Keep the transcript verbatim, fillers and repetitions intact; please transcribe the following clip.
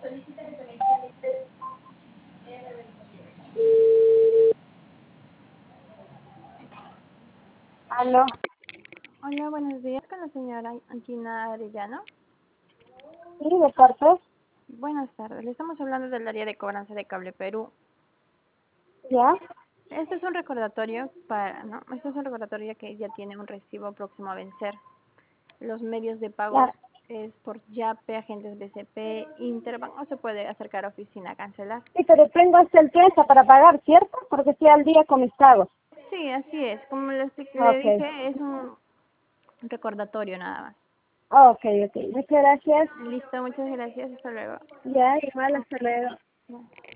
Aló, Hola, buenos días con la señora Antina Arellano. sí, de parte, Buenas tardes, le estamos hablando del área de cobranza de Cable Perú. ya, Este es un recordatorio para, ¿no? Este es un recordatorio ya que ya tiene un recibo próximo a vencer. Los medios de pagos ya, es por Yape, agentes B C P, Interbank o se puede acercar a oficina a cancelar. sí, pero tengo hasta el treinta para pagar, ¿cierto? Porque estoy al día con mis pagos. Sí, así es. Como le, expli- le Ok, dije, es un recordatorio nada más. ok, ok, muchas gracias, Listo, muchas gracias. Hasta luego. ya, igual, hasta luego. Bye.